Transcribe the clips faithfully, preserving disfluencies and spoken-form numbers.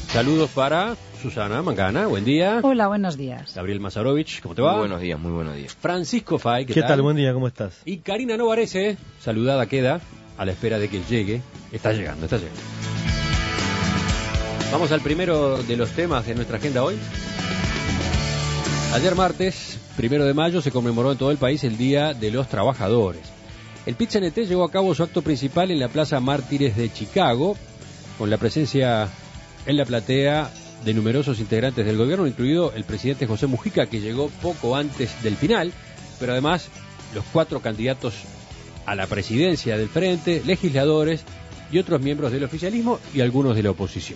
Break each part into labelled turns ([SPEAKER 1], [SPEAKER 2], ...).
[SPEAKER 1] Saludos para Susana Mangana, buen día.
[SPEAKER 2] Hola, buenos días.
[SPEAKER 1] Gabriel Mazarovich, ¿cómo te va?
[SPEAKER 3] Muy buenos días, muy buenos días.
[SPEAKER 1] Francisco Fay, ¿qué,
[SPEAKER 4] ¿Qué
[SPEAKER 1] tal?
[SPEAKER 4] tal? Buen día, ¿cómo estás?
[SPEAKER 1] Y Karina Novarese, saludada queda, a la espera de que llegue. Está llegando, está llegando. Vamos al primero de los temas de nuestra agenda hoy. Ayer martes, primero de mayo, se conmemoró en todo el país el Día de los Trabajadores. El P I T C N T llevó a cabo su acto principal en la Plaza Mártires de Chicago, con la presencia en la platea de numerosos integrantes del gobierno, incluido el presidente José Mujica, que llegó poco antes del final, pero además los cuatro candidatos a la presidencia del Frente, legisladores y otros miembros del oficialismo y algunos de la oposición.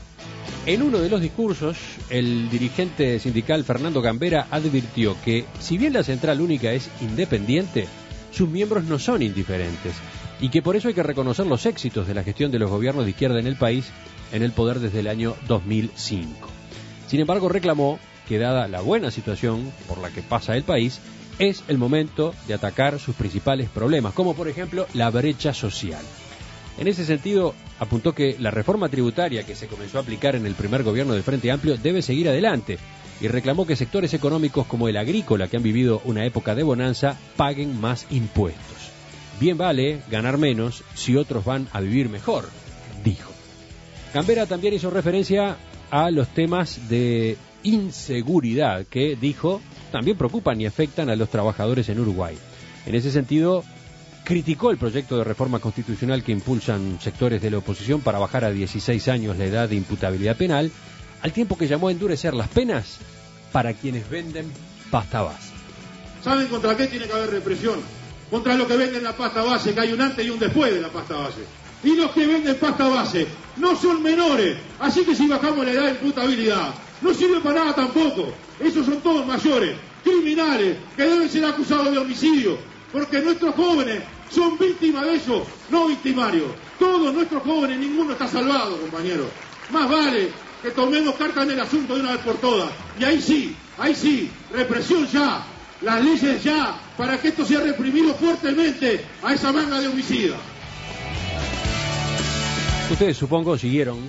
[SPEAKER 1] En uno de los discursos, el dirigente sindical Fernando Gambera advirtió que, si bien la Central Única es independiente, sus miembros no son indiferentes y que por eso hay que reconocer los éxitos de la gestión de los gobiernos de izquierda en el país en el poder desde el año dos mil cinco. Sin embargo, reclamó que, dada la buena situación por la que pasa el país, es el momento de atacar sus principales problemas, como por ejemplo la brecha social. En ese sentido, apuntó que la reforma tributaria que se comenzó a aplicar en el primer gobierno del Frente Amplio debe seguir adelante y reclamó que sectores económicos como el agrícola, que han vivido una época de bonanza, paguen más impuestos. Bien vale ganar menos si otros van a vivir mejor, dijo. Gambera también hizo referencia a los temas de inseguridad que, dijo, también preocupan y afectan a los trabajadores en Uruguay. En ese sentido, criticó el proyecto de reforma constitucional que impulsan sectores de la oposición para bajar a dieciséis años la edad de imputabilidad penal, al tiempo que llamó a endurecer las penas para quienes venden pasta base.
[SPEAKER 5] ¿Saben contra qué tiene que haber represión? Contra los que venden la pasta base, que hay un antes y un después de la pasta base. Y los que venden pasta base no son menores, así que si bajamos la edad de imputabilidad, no sirve para nada tampoco. Esos son todos mayores, criminales, que deben ser acusados de homicidio, porque nuestros jóvenes son víctimas de eso, no victimarios. Todos nuestros jóvenes, ninguno está salvado, compañeros. Más vale que tomemos carta en el asunto de una vez por todas. Y ahí sí, ahí sí, represión ya, las leyes ya, para que esto sea reprimido fuertemente a esa manga de homicidas.
[SPEAKER 1] Ustedes, supongo, siguieron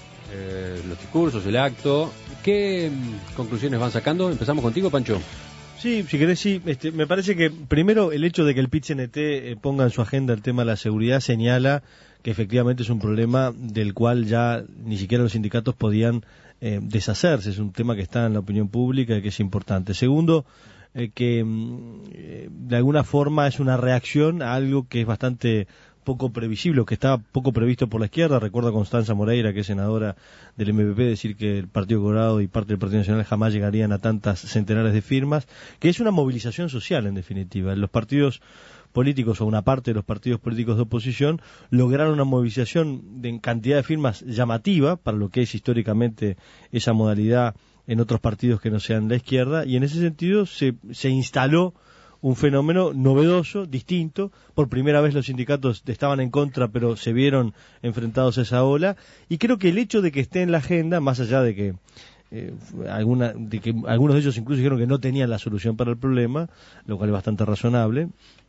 [SPEAKER 1] eh, los discursos, el acto. ¿Qué mm, conclusiones van sacando? Empezamos contigo, Pancho.
[SPEAKER 4] Sí, si querés, sí. Este, me parece que primero el hecho de que el P I T C N T eh, ponga en su agenda el tema de la seguridad señala que efectivamente es un problema del cual ya ni siquiera los sindicatos podían eh, deshacerse. Es un tema que está en la opinión pública y que es importante. Segundo, eh, que eh, de alguna forma es una reacción a algo que es bastante poco previsible, que estaba poco previsto por la izquierda. Recuerdo a Constanza Moreira, que es senadora del M P P, decir que el Partido Colorado y parte del Partido Nacional jamás llegarían a tantas centenares de firmas, que es una movilización social en definitiva. Los partidos políticos, o una parte de los partidos políticos de oposición, lograron una movilización de cantidad de firmas llamativa para lo que es históricamente esa modalidad en otros partidos que no sean la izquierda, y en ese sentido se, se instaló un fenómeno novedoso, distinto. Por primera vez los sindicatos estaban en contra, pero se vieron enfrentados a esa ola, y creo que el hecho de que esté en la agenda, más allá de que eh, alguna, de que algunos de ellos incluso dijeron que no tenían la solución para el problema, lo cual es bastante razonable,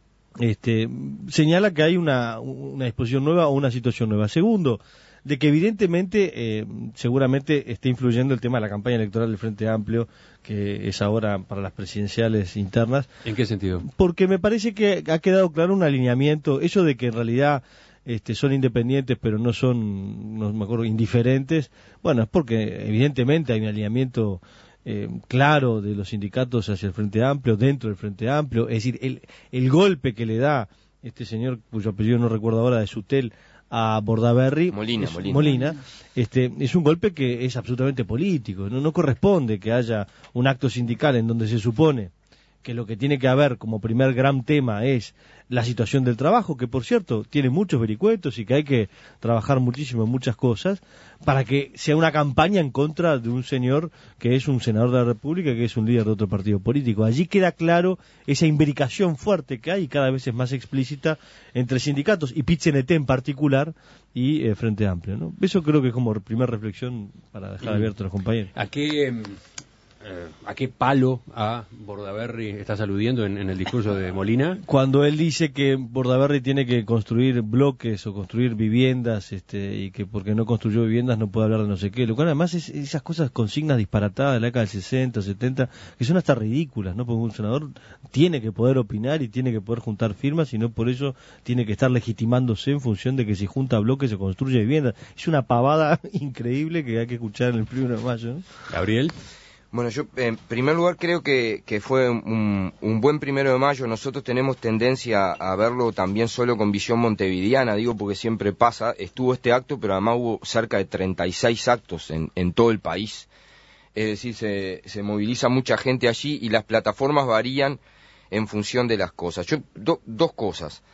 [SPEAKER 4] este, señala que hay una, una disposición nueva o una situación nueva. Segundo, de que evidentemente, eh, seguramente está influyendo el tema de la campaña electoral del Frente Amplio, que es ahora para las presidenciales internas.
[SPEAKER 1] ¿En qué sentido?
[SPEAKER 4] Porque me parece que ha quedado claro un alineamiento, eso de que en realidad este, son independientes pero no son, no me acuerdo, indiferentes. Bueno, es porque evidentemente hay un alineamiento eh, claro de los sindicatos hacia el Frente Amplio, dentro del Frente Amplio. Es decir, el, el golpe que le da este señor, cuyo apellido no recuerdo ahora, de Sutel, a Bordaberry,
[SPEAKER 3] Molina,
[SPEAKER 4] es,
[SPEAKER 3] Molina.
[SPEAKER 4] Molina este, es un golpe que es absolutamente político. No, no corresponde que haya un acto sindical en donde se supone que lo que tiene que haber como primer gran tema es la situación del trabajo, que por cierto tiene muchos vericuetos y que hay que trabajar muchísimo en muchas cosas, para que sea una campaña en contra de un señor que es un senador de la República, que es un líder de otro partido político. Allí queda claro esa imbricación fuerte que hay, y cada vez es más explícita, entre sindicatos y P I T C N T en particular y eh, Frente Amplio, ¿no? Eso creo que es como primera reflexión para dejar abierto a los compañeros.
[SPEAKER 1] ¿A qué, eh, ¿a qué palo a Bordaberry estás aludiendo en, en el discurso de Molina?
[SPEAKER 4] Cuando él dice que Bordaberry tiene que construir bloques o construir viviendas, este, y que porque no construyó viviendas no puede hablar de no sé qué, lo cual además es esas cosas, consignas disparatadas de la década del sesenta, setenta, que son hasta ridículas, ¿no? Porque un senador tiene que poder opinar y tiene que poder juntar firmas y no por eso tiene que estar legitimándose en función de que si junta bloques se construye viviendas. Es una pavada increíble que hay que escuchar en el primero de mayo, ¿no?
[SPEAKER 1] Gabriel.
[SPEAKER 2] Bueno, yo en primer lugar creo que, que fue un, un buen primero de mayo. Nosotros tenemos tendencia a verlo también solo con visión montevideana, digo porque siempre pasa. Estuvo este acto, pero además hubo cerca de treinta y seis actos en, en todo el país. Es decir, se, se moviliza mucha gente allí y las plataformas varían en función de las cosas. Yo do, dos cosas.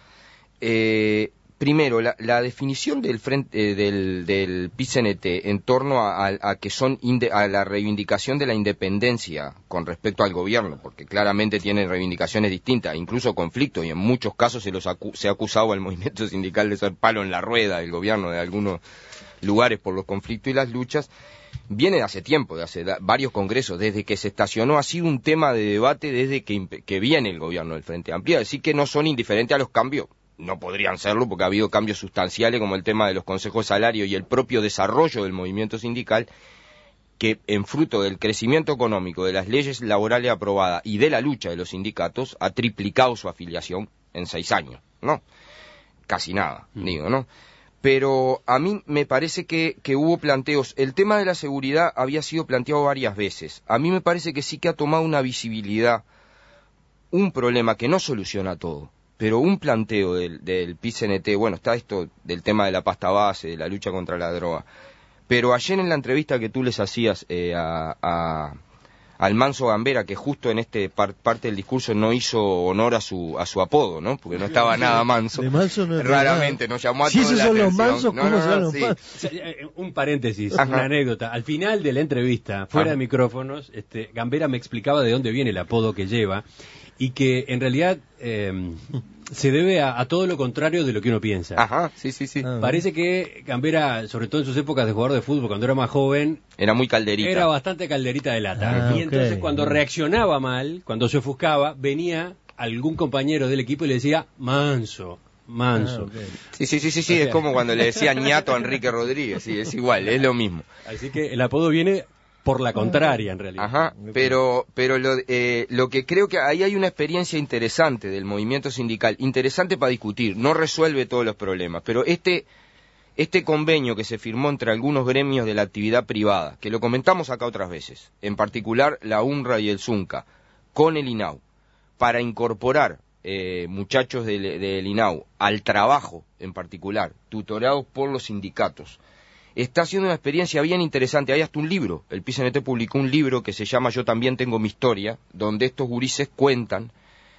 [SPEAKER 2] Eh, Primero, la, la definición del frente eh, del, del P I C N T en torno a, a, a que son inde, a la reivindicación de la independencia con respecto al gobierno, porque claramente tienen reivindicaciones distintas, incluso conflictos, y en muchos casos se los acu se ha acusado al movimiento sindical de ser palo en la rueda del gobierno de algunos lugares por los conflictos y las luchas. Viene de hace tiempo, de hace da, varios congresos, desde que se estacionó, ha sido un tema de debate desde que, que viene el gobierno del Frente Amplio, así que no son indiferentes a los cambios. No podrían serlo porque ha habido cambios sustanciales como el tema de los consejos de salario y el propio desarrollo del movimiento sindical que en fruto del crecimiento económico, de las leyes laborales aprobadas y de la lucha de los sindicatos ha triplicado su afiliación en seis años, ¿no? Casi nada, mm. digo, ¿no? Pero a mí me parece que, que hubo planteos. El tema de la seguridad había sido planteado varias veces. A mí me parece que sí que ha tomado una visibilidad, un problema que no soluciona todo. Pero un planteo del, del P I C N T, bueno, está esto del tema de la pasta base, de la lucha contra la droga, pero ayer en la entrevista que tú les hacías eh, a, a, al Manso Gambera, que justo en este par, parte del discurso no hizo honor a su a su apodo, ¿no? Porque no estaba nada manso.
[SPEAKER 4] De manso no es
[SPEAKER 2] Raramente
[SPEAKER 4] nada.
[SPEAKER 2] Nos llamó a
[SPEAKER 4] si
[SPEAKER 2] toda
[SPEAKER 4] esos
[SPEAKER 2] la
[SPEAKER 4] son
[SPEAKER 2] atención.
[SPEAKER 4] los mansos, ¿cómo
[SPEAKER 2] no, no,
[SPEAKER 4] serán
[SPEAKER 2] no,
[SPEAKER 4] los
[SPEAKER 2] sí.
[SPEAKER 4] mansos?
[SPEAKER 1] Un paréntesis,
[SPEAKER 2] Ajá.
[SPEAKER 1] una anécdota. Al final de la entrevista, fuera
[SPEAKER 2] Ajá.
[SPEAKER 1] de micrófonos, este, Gambera me explicaba de dónde viene el apodo que lleva y que en realidad eh, se debe a, a todo lo contrario de lo que uno piensa.
[SPEAKER 2] Ajá, sí, sí, sí.
[SPEAKER 4] Ah.
[SPEAKER 1] Parece que Gambera, sobre todo en sus épocas de jugador de fútbol, cuando era más joven,
[SPEAKER 2] Era muy calderita.
[SPEAKER 1] era bastante calderita de lata.
[SPEAKER 4] Ah,
[SPEAKER 1] y entonces
[SPEAKER 4] ok.
[SPEAKER 1] cuando reaccionaba mal, cuando se ofuscaba, venía algún compañero del equipo y le decía, manso, manso.
[SPEAKER 4] Ah, okay.
[SPEAKER 2] Sí, sí, sí, sí, sí.
[SPEAKER 1] O sea-
[SPEAKER 2] Es como cuando le decía ñato a Enrique Rodríguez, sí, es igual, es lo mismo.
[SPEAKER 1] Así que el apodo viene por la contraria, en realidad.
[SPEAKER 2] Ajá, pero pero lo, eh, lo que creo que ahí hay una experiencia interesante del movimiento sindical, interesante para discutir, no resuelve todos los problemas, pero este este convenio que se firmó entre algunos gremios de la actividad privada, que lo comentamos acá otras veces, en particular la UNRWA y el ZUNCA, con el INAU, para incorporar eh, muchachos del, del INAU al trabajo en particular, tutorados por los sindicatos, está haciendo una experiencia bien interesante. Hay hasta un libro, el P I C N T publicó un libro que se llama Yo también tengo mi historia, donde estos gurises cuentan,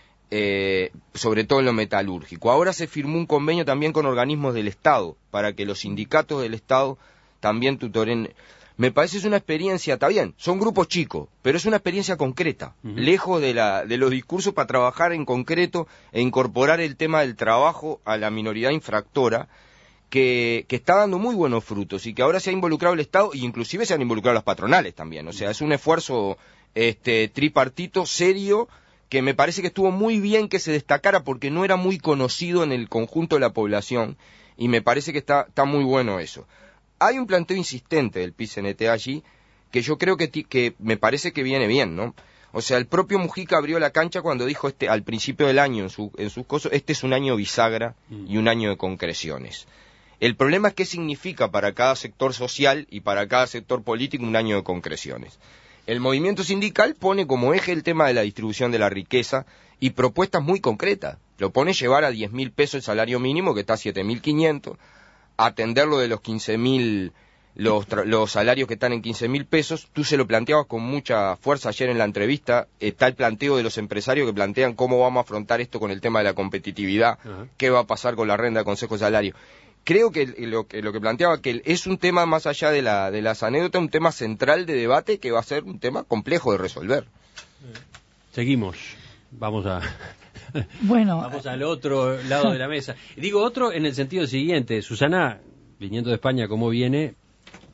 [SPEAKER 2] eh, sobre todo en lo metalúrgico. Ahora se firmó un convenio también con organismos del Estado, para que los sindicatos del Estado también tutoren. Me parece es una experiencia, está bien, son grupos chicos, pero es una experiencia concreta, uh-huh. lejos de, la, de los discursos para trabajar en concreto e incorporar el tema del trabajo a la minoridad infractora, Que, que está dando muy buenos frutos y que ahora se ha involucrado el Estado e inclusive se han involucrado las patronales también. O sea, es un esfuerzo este, tripartito, serio, que me parece que estuvo muy bien que se destacara porque no era muy conocido en el conjunto de la población y me parece que está, está muy bueno eso. Hay un planteo insistente del P I C N T allí que yo creo que, que me parece que viene bien, ¿no? O sea, el propio Mujica abrió la cancha cuando dijo este al principio del año en, su, en sus cosas, este es un año bisagra y un año de concreciones. El problema es qué significa para cada sector social y para cada sector político un año de concreciones. El movimiento sindical pone como eje el tema de la distribución de la riqueza y propuestas muy concretas. Lo pone llevar a diez mil pesos el salario mínimo, que está a siete mil quinientos, atender lo de los quince mil, los, los salarios que están en quince mil pesos. Tú se lo planteabas con mucha fuerza ayer en la entrevista. Está el planteo de los empresarios que plantean cómo vamos a afrontar esto con el tema de la competitividad, uh-huh. qué va a pasar con la renta de consejo de salario. Creo que lo, que lo que planteaba que es un tema más allá de la de las anécdotas, un tema central de debate que va a ser un tema complejo de resolver.
[SPEAKER 1] Seguimos, vamos a
[SPEAKER 3] bueno,
[SPEAKER 1] vamos al otro lado de la mesa. Digo otro en el sentido siguiente, Susana, viniendo de España como viene,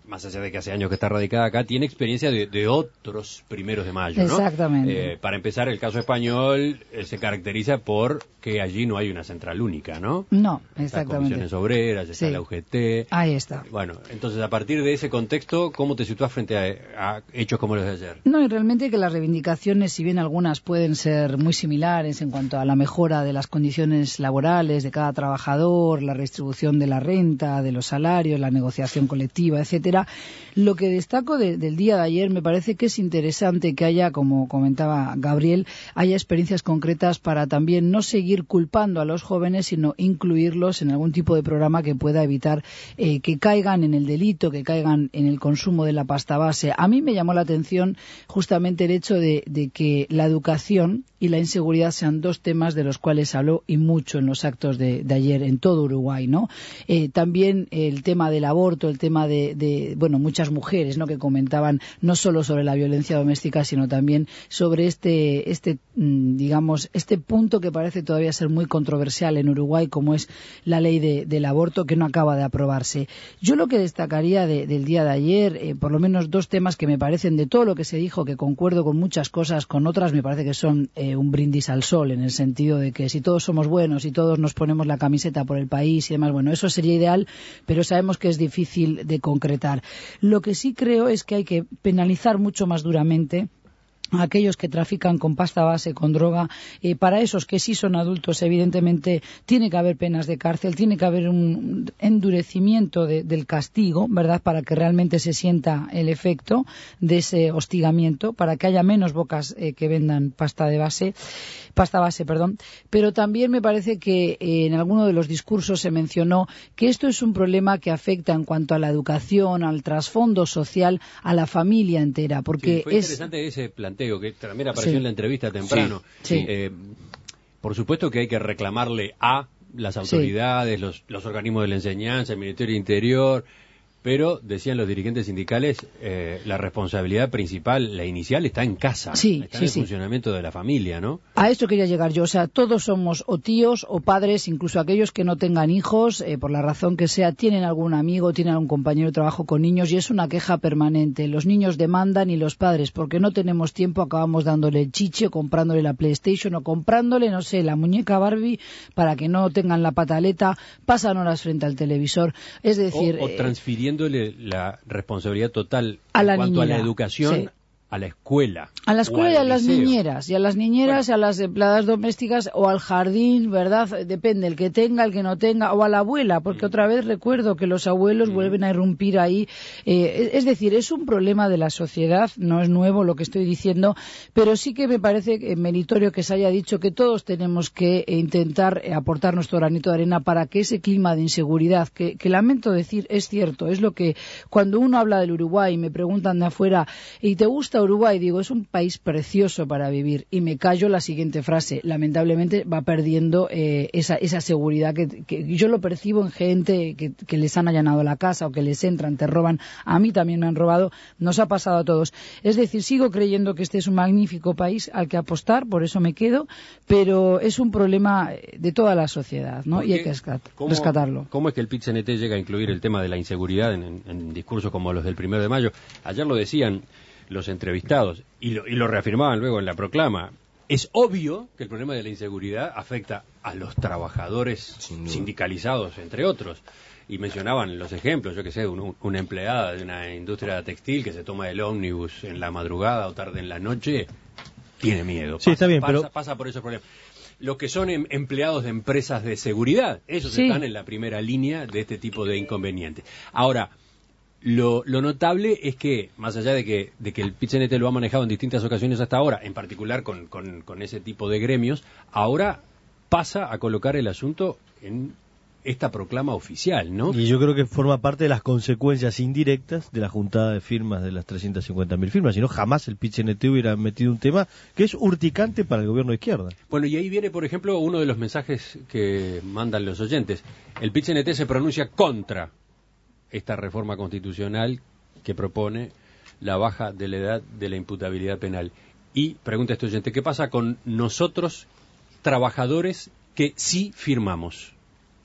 [SPEAKER 1] más allá de que hace años que está radicada acá, tiene experiencia de, de otros primeros de mayo, ¿no?
[SPEAKER 3] Exactamente.
[SPEAKER 1] Eh, para empezar, el caso español eh, se caracteriza por que allí no hay una central única, ¿no?
[SPEAKER 3] No,
[SPEAKER 1] Está
[SPEAKER 3] exactamente.
[SPEAKER 1] Comisiones Obreras, está
[SPEAKER 3] Sí.
[SPEAKER 1] la U G T.
[SPEAKER 3] Ahí está.
[SPEAKER 1] Bueno, entonces a partir de ese contexto, ¿cómo te sitúas frente a, a hechos como los de ayer?
[SPEAKER 3] No, y realmente que las reivindicaciones, si bien algunas pueden ser muy similares en cuanto a la mejora de las condiciones laborales de cada trabajador, la redistribución de la renta, de los salarios, la negociación colectiva, etcétera, lo que destaco de, del día de ayer me parece que es interesante que haya, como comentaba Gabriel, haya experiencias concretas para también no seguir culpando a los jóvenes, sino incluirlos en algún tipo de programa que pueda evitar eh, que caigan en el delito, que caigan en el consumo de la pasta base. A mí me llamó la atención justamente el hecho de, de que la educación y la inseguridad sean dos temas de los cuales se habló y mucho en los actos de, de ayer en todo Uruguay, ¿no? Eh, también el tema del aborto, el tema de, de, bueno, muchas mujeres, ¿no?, que comentaban no solo sobre la violencia doméstica, sino también sobre este, este, digamos, este punto que parece todavía ser muy controversial en Uruguay, como es la ley de, del aborto, que no acaba de aprobarse. Yo lo que destacaría de, del día de ayer, eh, por lo menos dos temas que me parecen, de todo lo que se dijo, que concuerdo con muchas cosas, con otras me parece que son eh, un brindis al sol, en el sentido de que si todos somos buenos y todos nos ponemos la camiseta por el país y demás, bueno, eso sería ideal, pero sabemos que es difícil de concretar. Lo que sí creo es que hay que penalizar mucho más duramente a aquellos que trafican con pasta base, con droga. Eh, para esos que sí son adultos, evidentemente tiene que haber penas de cárcel, tiene que haber un endurecimiento de, del castigo, ¿verdad?, para que realmente se sienta el efecto de ese hostigamiento, para que haya menos bocas eh, que vendan pasta de base, pasta base, perdón. Pero también me parece que eh, en alguno de los discursos se mencionó que esto es un problema que afecta en cuanto a la educación, al trasfondo social, a la familia entera, porque
[SPEAKER 1] sí, fue
[SPEAKER 3] es
[SPEAKER 1] interesante ese planteo que también apareció
[SPEAKER 3] sí.
[SPEAKER 1] en la entrevista temprano.
[SPEAKER 3] Sí, sí.
[SPEAKER 1] Eh, por supuesto que hay que reclamarle a las autoridades, sí. los, los organismos de la enseñanza, el Ministerio de Interior, pero, decían los dirigentes sindicales, eh, la responsabilidad principal, la inicial, está en casa,
[SPEAKER 3] sí,
[SPEAKER 1] está
[SPEAKER 3] sí,
[SPEAKER 1] en el
[SPEAKER 3] sí.
[SPEAKER 1] funcionamiento de la familia, ¿no?
[SPEAKER 3] A esto quería llegar yo, o sea, todos somos o tíos o padres, incluso aquellos que no tengan hijos, eh, por la razón que sea, tienen algún amigo, tienen algún compañero de trabajo con niños, y es una queja permanente. Los niños demandan y los padres, porque no tenemos tiempo, acabamos dándole el chiche o comprándole la PlayStation o comprándole, no sé, la muñeca Barbie para que no tengan la pataleta, pasan horas frente al televisor, es decir...
[SPEAKER 1] O, o transfiriéndole la responsabilidad total
[SPEAKER 3] a
[SPEAKER 1] en
[SPEAKER 3] la
[SPEAKER 1] cuanto
[SPEAKER 3] niñera,
[SPEAKER 1] a la educación...
[SPEAKER 3] Sí.
[SPEAKER 1] a la escuela.
[SPEAKER 3] A la escuela y a las
[SPEAKER 1] liceo.
[SPEAKER 3] niñeras, y a las niñeras, bueno. y a las empleadas domésticas, o al jardín, ¿verdad? Depende, el que tenga, el que no tenga, o a la abuela, porque mm. otra vez recuerdo que los abuelos mm. vuelven a irrumpir ahí. Eh, es decir, es un problema de la sociedad, no es nuevo lo que estoy diciendo, pero sí que me parece meritorio que se haya dicho que todos tenemos que intentar aportar nuestro granito de arena para que ese clima de inseguridad, que, que lamento decir, es cierto, es lo que cuando uno habla del Uruguay y me preguntan de afuera, ¿y te gusta Uruguay? Digo, es un país precioso para vivir, y me callo la siguiente frase: lamentablemente va perdiendo eh, esa, esa seguridad que, que yo lo percibo en gente que, que les han allanado la casa o que les entran, te roban. A mí también me han robado, nos ha pasado a todos. Es decir, sigo creyendo que este es un magnífico país al que apostar, por eso me quedo, pero es un problema de toda la sociedad, ¿no? Y hay que
[SPEAKER 1] ¿cómo,
[SPEAKER 3] rescatarlo.
[SPEAKER 1] ¿Cómo es que el P I T C N T llega a incluir el tema de la inseguridad en, en, en discursos como los del primero de mayo? Ayer lo decían los entrevistados, y lo, y lo reafirmaban luego en la proclama. Es obvio que el problema de la inseguridad afecta a los trabajadores sindicalizados, entre otros. Y mencionaban los ejemplos, yo que sé, un, una empleada de una industria textil que se toma el ómnibus en la madrugada o tarde en la noche, tiene miedo.
[SPEAKER 4] Sí,
[SPEAKER 1] pasa,
[SPEAKER 4] está bien,
[SPEAKER 1] pasa,
[SPEAKER 4] pero...
[SPEAKER 1] pasa por esos problemas. Los que son em, empleados de empresas de seguridad, esos
[SPEAKER 3] sí.
[SPEAKER 1] están en la primera línea de este tipo de inconvenientes. Ahora, Lo, lo notable es que, más allá de que, de que el P I T C N T lo ha manejado en distintas ocasiones hasta ahora, en particular con, con, con ese tipo de gremios, ahora pasa a colocar el asunto en esta proclama oficial, ¿no?
[SPEAKER 4] Y yo creo que forma parte de las consecuencias indirectas de la juntada de firmas de las trescientas cincuenta mil firmas, si no jamás el P I T C N T hubiera metido un tema que es urticante para el gobierno de izquierda.
[SPEAKER 1] Bueno, y ahí viene, por ejemplo, uno de los mensajes que mandan los oyentes. El P I T C N T se pronuncia contra esta reforma constitucional que propone la baja de la edad de la imputabilidad penal. Y pregunta este oyente, ¿qué pasa con nosotros, trabajadores, que sí firmamos?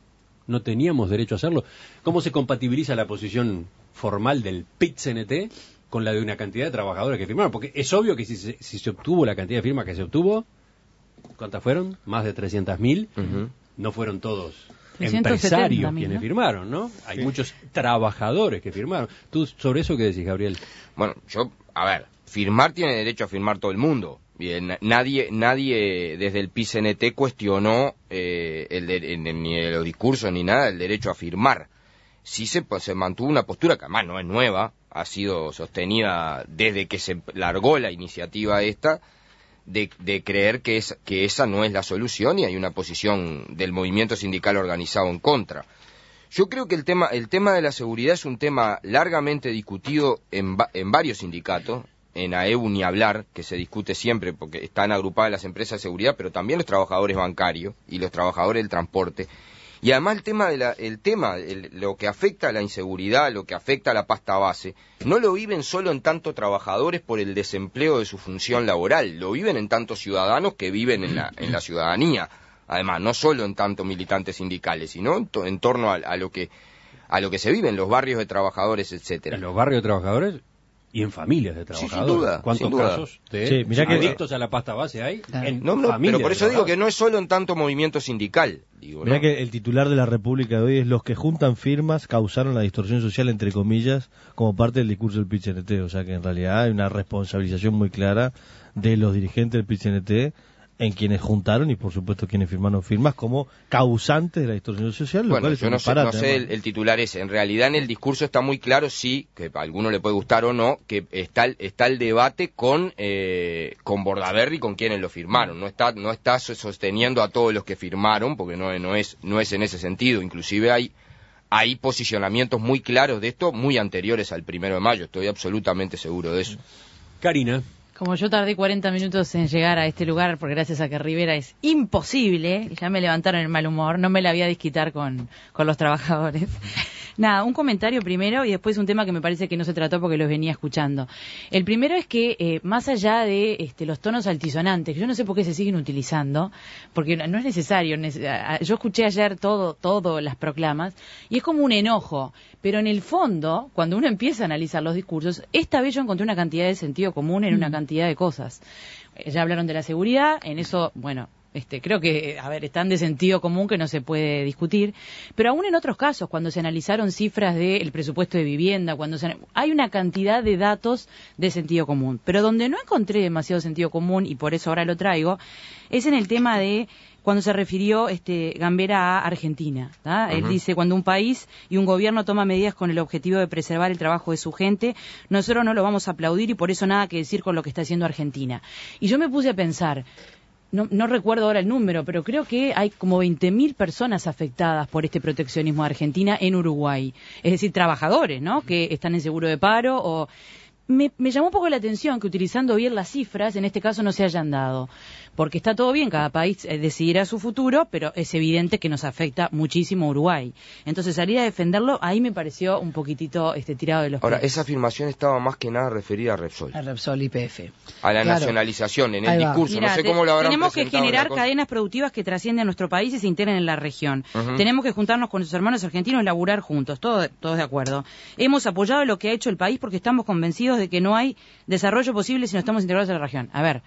[SPEAKER 1] no teníamos derecho a hacerlo. ¿Cómo se compatibiliza la posición formal del P I T C N T con la de una cantidad de trabajadores que firmaron? Porque es obvio que si se, si se obtuvo la cantidad de firmas que se obtuvo, ¿cuántas fueron? Más de trescientas mil. Uh-huh. No fueron todos empresarios quienes ¿no? firmaron, ¿no? Hay sí. muchos trabajadores que firmaron. ¿Tú sobre eso qué decís, Gabriel?
[SPEAKER 2] Bueno, yo, a ver, firmar tiene derecho a firmar todo el mundo. Bien, nadie, nadie desde el P I C N T cuestionó eh, el de, en, ni de los discursos ni nada el derecho a firmar. Sí se, pues, se mantuvo una postura que además no es nueva, ha sido sostenida desde que se largó la iniciativa esta, de, de creer que, es, que esa no es la solución y hay una posición del movimiento sindical organizado en contra. Yo creo que el tema, el tema de la seguridad es un tema largamente discutido en, en varios sindicatos. En A E U ni hablar, que se discute siempre porque están agrupadas las empresas de seguridad, pero también los trabajadores bancarios y los trabajadores del transporte. Y además el tema, de la, el tema el, lo que afecta a la inseguridad, lo que afecta a la pasta base, no lo viven solo en tanto trabajadores por el desempleo de su función laboral, lo viven en tantos ciudadanos que viven en la, en la ciudadanía. Además, no solo en tanto militantes sindicales, sino en, to, en torno a, a lo que a lo que se vive en los barrios de trabajadores, etcétera.
[SPEAKER 1] ¿En los barrios de trabajadores? Y en familias de trabajadores.
[SPEAKER 2] Sí, sin duda.
[SPEAKER 1] ¿Cuántos
[SPEAKER 2] sin duda.
[SPEAKER 1] casos de
[SPEAKER 4] sí, mirá que
[SPEAKER 1] adictos a la pasta base hay?
[SPEAKER 2] Ah.
[SPEAKER 1] En
[SPEAKER 2] no, no, pero por eso digo que no es solo en tanto movimiento sindical. Digo,
[SPEAKER 4] mirá
[SPEAKER 2] ¿no?
[SPEAKER 4] que el titular de la República de hoy es: los que juntan firmas causaron la distorsión social, entre comillas, como parte del discurso del P I C N T. O sea que en realidad hay una responsabilización muy clara de los dirigentes del P I C N T en quienes juntaron y por supuesto quienes firmaron firmas como causantes de la distorsión social. Lo
[SPEAKER 2] bueno,
[SPEAKER 4] cual es
[SPEAKER 2] yo
[SPEAKER 4] un
[SPEAKER 2] no sé, no sé el, el titular ese. En realidad en el discurso está muy claro, sí, que a alguno le puede gustar o no, que está, está el debate con eh, con Bordaberry, con quienes lo firmaron. No está no está sosteniendo a todos los que firmaron, porque no, no es no es en ese sentido. Inclusive hay hay posicionamientos muy claros de esto, muy anteriores al primero de mayo. Estoy absolutamente seguro de eso.
[SPEAKER 1] Karina.
[SPEAKER 6] Como yo tardé cuarenta minutos en llegar a este lugar, porque gracias a que Rivera es imposible, ya me levantaron el mal humor, no me la voy a desquitar con, con los trabajadores. Nada, un comentario primero y después un tema que me parece que no se trató porque los venía escuchando. El primero es que, eh, más allá de este, los tonos altisonantes, que yo no sé por qué se siguen utilizando, porque no es necesario. Yo escuché ayer todo, todo las proclamas, y es como un enojo. Pero en el fondo, cuando uno empieza a analizar los discursos, esta vez yo encontré una cantidad de sentido común en una cantidad de cosas. Ya hablaron de la seguridad, en eso, bueno... Este, creo que, a ver, están de sentido común que no se puede discutir, pero aún en otros casos, cuando se analizaron cifras del presupuesto de vivienda, cuando se, hay una cantidad de datos de sentido común, pero donde no encontré demasiado sentido común, y por eso ahora lo traigo, es en el tema de cuando se refirió este Gambera a Argentina. Uh-huh. Él dice, cuando un país y un gobierno toma medidas con el objetivo de preservar el trabajo de su gente, nosotros no lo vamos a aplaudir y por eso nada que decir con lo que está haciendo Argentina. Y yo me puse a pensar... No, no recuerdo ahora el número, pero creo que hay como veinte mil personas afectadas por este proteccionismo de Argentina en Uruguay. Es decir, trabajadores, ¿no?, que están en seguro de paro o... Me, me llamó un poco la atención que utilizando bien las cifras, en este caso no se hayan dado. Porque está todo bien, cada país eh, decidirá su futuro, pero es evidente que nos afecta muchísimo a Uruguay. Entonces salir a defenderlo, ahí me pareció un poquitito este, tirado de los
[SPEAKER 2] Ahora,
[SPEAKER 6] pies.
[SPEAKER 2] esa afirmación estaba más que nada referida a Repsol.
[SPEAKER 3] A Repsol y P F.
[SPEAKER 2] A la
[SPEAKER 3] claro.
[SPEAKER 2] nacionalización, en el
[SPEAKER 3] Ahí
[SPEAKER 2] discurso.
[SPEAKER 6] Mirá,
[SPEAKER 2] no sé cómo lo habrán
[SPEAKER 6] tenemos que
[SPEAKER 2] presentado
[SPEAKER 6] generar cadenas productivas que trascienden nuestro país y se integren en la región. Uh-huh. Tenemos que juntarnos con nuestros hermanos argentinos y laburar juntos. Todos, todos de acuerdo. Hemos apoyado lo que ha hecho el país porque estamos convencidos de que no hay desarrollo posible si no estamos integrados en la región. A ver,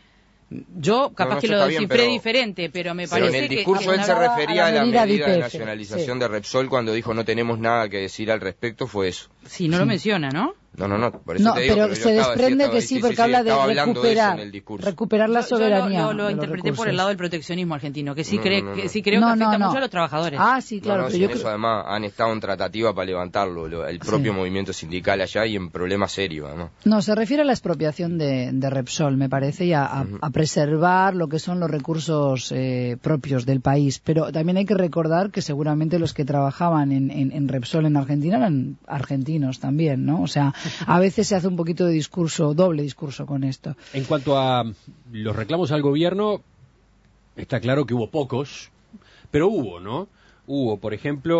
[SPEAKER 6] yo capaz no, no, que lo descifré diferente, pero me parece que...
[SPEAKER 2] Pero en el discurso
[SPEAKER 6] que
[SPEAKER 2] él se refería a la medida, a la medida de nacionalización
[SPEAKER 3] sí.
[SPEAKER 2] de Repsol cuando dijo no tenemos nada que decir al respecto, fue eso.
[SPEAKER 6] Sí, no sí. lo menciona, ¿no?
[SPEAKER 2] No, no, no, por eso
[SPEAKER 3] no,
[SPEAKER 2] te digo,
[SPEAKER 3] pero,
[SPEAKER 2] pero
[SPEAKER 3] se desprende que sí,
[SPEAKER 2] sí,
[SPEAKER 3] porque
[SPEAKER 2] sí,
[SPEAKER 3] habla
[SPEAKER 2] sí,
[SPEAKER 3] de recuperar,
[SPEAKER 2] de
[SPEAKER 3] recuperar la soberanía.
[SPEAKER 6] Yo lo, lo, lo interpreté
[SPEAKER 3] recursos.
[SPEAKER 6] por el lado del proteccionismo argentino, que sí,
[SPEAKER 2] no,
[SPEAKER 6] cree,
[SPEAKER 2] no, no,
[SPEAKER 6] que, sí creo
[SPEAKER 3] no,
[SPEAKER 6] que afecta
[SPEAKER 3] no, no.
[SPEAKER 6] mucho a los trabajadores.
[SPEAKER 3] Ah, sí, claro.
[SPEAKER 2] No, no,
[SPEAKER 3] pero
[SPEAKER 2] si
[SPEAKER 3] yo
[SPEAKER 2] en eso
[SPEAKER 3] creo...
[SPEAKER 2] además han estado en tratativa para levantarlo, lo, el propio
[SPEAKER 3] sí.
[SPEAKER 2] movimiento sindical allá y en problemas serios, además.
[SPEAKER 3] No, se refiere a la expropiación de, de Repsol, me parece, y a, a, uh-huh. a preservar lo que son los recursos eh, propios del país. Pero también hay que recordar que seguramente los que trabajaban en, en, en Repsol en Argentina eran argentinos también, ¿no? O sea, a veces se hace un poquito de discurso, doble discurso con esto.
[SPEAKER 1] En cuanto a los reclamos al gobierno, está claro que hubo pocos, pero hubo, ¿no? Hubo, por ejemplo,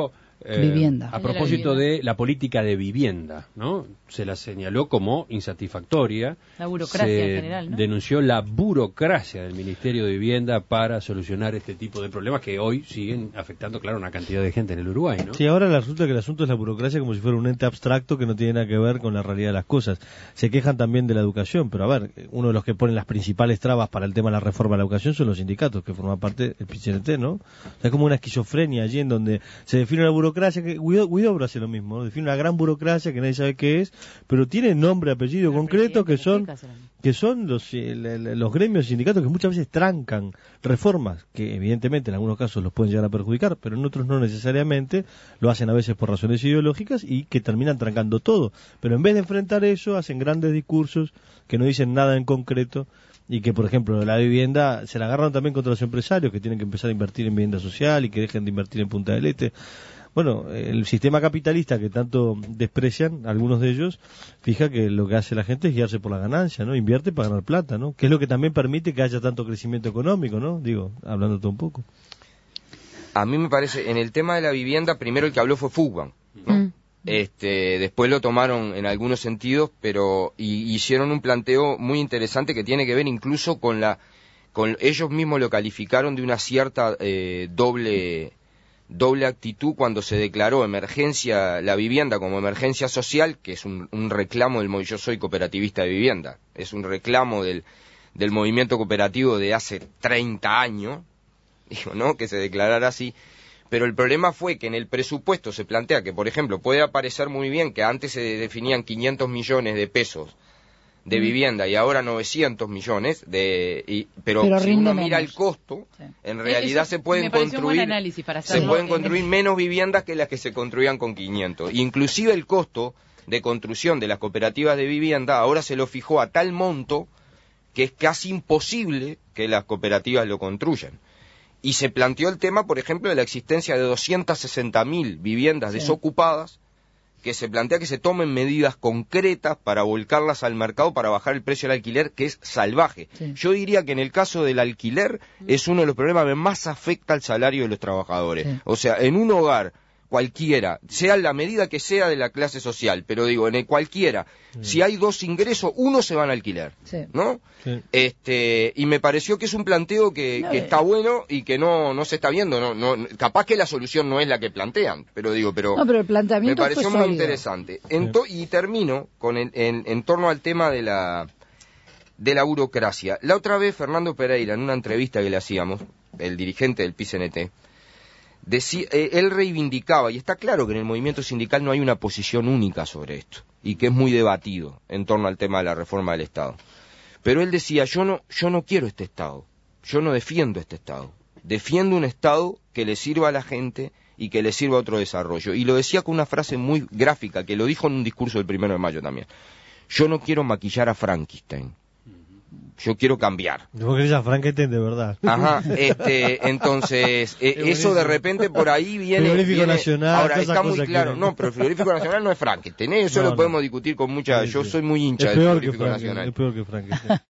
[SPEAKER 1] Eh,
[SPEAKER 3] Vivienda.
[SPEAKER 1] A propósito de la política de vivienda, ¿no? Se la señaló como insatisfactoria.
[SPEAKER 6] La burocracia
[SPEAKER 1] se
[SPEAKER 6] en general, ¿no?
[SPEAKER 1] denunció la burocracia del Ministerio de Vivienda para solucionar este tipo de problemas que hoy siguen afectando, claro, una cantidad de gente en el Uruguay, ¿no?
[SPEAKER 4] Sí, ahora resulta que el asunto es la burocracia como si fuera un ente abstracto que no tiene nada que ver con la realidad de las cosas. Se quejan también de la educación, pero a ver, uno de los que ponen las principales trabas para el tema de la reforma de la educación son los sindicatos, que forman parte del P C N T, ¿no? O sea, es como una esquizofrenia allí en donde se define la burocracia, que Guido Guidobro hace lo mismo, ¿no? Define una gran burocracia que nadie sabe qué es, pero tiene nombre, apellido
[SPEAKER 6] Pero
[SPEAKER 4] concreto, que son
[SPEAKER 6] presidente,
[SPEAKER 4] que son los, eh, los gremios sindicatos que muchas veces trancan reformas, que evidentemente en algunos casos los pueden llegar a perjudicar, pero en otros no necesariamente, lo hacen a veces por razones ideológicas y que terminan trancando todo. Pero en vez de enfrentar eso, hacen grandes discursos que no dicen nada en concreto y que, por ejemplo, la vivienda se la agarran también contra los empresarios que tienen que empezar a invertir en vivienda social y que dejen de invertir en Punta del Este. Bueno, el sistema capitalista que tanto desprecian, algunos de ellos, fija que lo que hace la gente es guiarse por la ganancia, ¿no? Invierte para ganar plata, ¿no? Que es lo que también permite que haya tanto crecimiento económico, ¿no? Digo, hablándote un poco.
[SPEAKER 2] A mí me parece, en el tema de la vivienda, primero el que habló fue Fugman, ¿no? Mm. Este, después lo tomaron en algunos sentidos, pero y, hicieron un planteo muy interesante que tiene que ver incluso con la, con ellos mismos lo calificaron de una cierta eh, doble doble actitud cuando se declaró emergencia la vivienda como emergencia social, que es un, un reclamo del movimiento. Yo soy cooperativista de vivienda, es un reclamo del, del movimiento cooperativo de hace treinta años, digo, ¿no? Que se declarara así, pero el problema fue que en el presupuesto se plantea que, por ejemplo, puede aparecer muy bien que antes se definían quinientos millones de pesos de vivienda y ahora novecientos millones de y, pero, pero si uno mira menos el costo, sí. en realidad Eso se pueden construir se pueden construir menos viviendas que las que se construían con quinientos. Inclusive el costo de construcción de las cooperativas de vivienda ahora se lo fijó a tal monto que es casi imposible que las cooperativas lo construyan. Y se planteó el tema, por ejemplo, de la existencia de doscientas sesenta mil viviendas sí. desocupadas, que se plantea que se tomen medidas concretas para volcarlas al mercado para bajar el precio del alquiler, que es salvaje. Sí. Yo diría que en el caso del alquiler es uno de los problemas que más afecta al salario de los trabajadores. Sí. O sea, en un hogar cualquiera, sea la medida que sea de la clase social, pero digo, en el cualquiera, sí. si hay dos ingresos, uno se van a alquilar, sí. ¿no? Sí. Este, y me pareció que es un planteo que, no, que está bueno y que no no se está viendo, no no capaz que la solución no es la que plantean, pero digo, pero,
[SPEAKER 3] no, pero el planteamiento
[SPEAKER 2] me pareció
[SPEAKER 3] fue
[SPEAKER 2] muy
[SPEAKER 3] sólido.
[SPEAKER 2] interesante. En to, y termino con el, en, en torno al tema de la de la burocracia. La otra vez Fernando Pereira, en una entrevista que le hacíamos, el dirigente del P C N T, Decía, eh, él reivindicaba, y está claro que en el movimiento sindical no hay una posición única sobre esto, y que es muy debatido en torno al tema de la reforma del Estado. Pero él decía, yo no, yo no quiero este Estado, yo no defiendo este Estado, defiendo un Estado que le sirva a la gente y que le sirva a otro desarrollo. Y lo decía con una frase muy gráfica, que lo dijo en un discurso del primero de mayo también. Yo no quiero maquillar a Frankenstein. Yo quiero cambiar.
[SPEAKER 4] ¿Vos querés a Frankenstein de verdad?
[SPEAKER 2] Ajá, este, entonces, eh, eso de repente por ahí viene...
[SPEAKER 4] Frigorífico
[SPEAKER 2] viene
[SPEAKER 4] Nacional,
[SPEAKER 2] ahora está muy claro, que... no, pero el Frigorífico Nacional no es Frankenstein, ¿eh? Eso no, lo podemos no. discutir con mucha... Sí, sí. Yo soy muy hincha
[SPEAKER 4] es
[SPEAKER 2] del
[SPEAKER 4] peor
[SPEAKER 2] Frigorífico
[SPEAKER 4] que
[SPEAKER 2] Nacional.
[SPEAKER 4] Es peor que Frankenstein.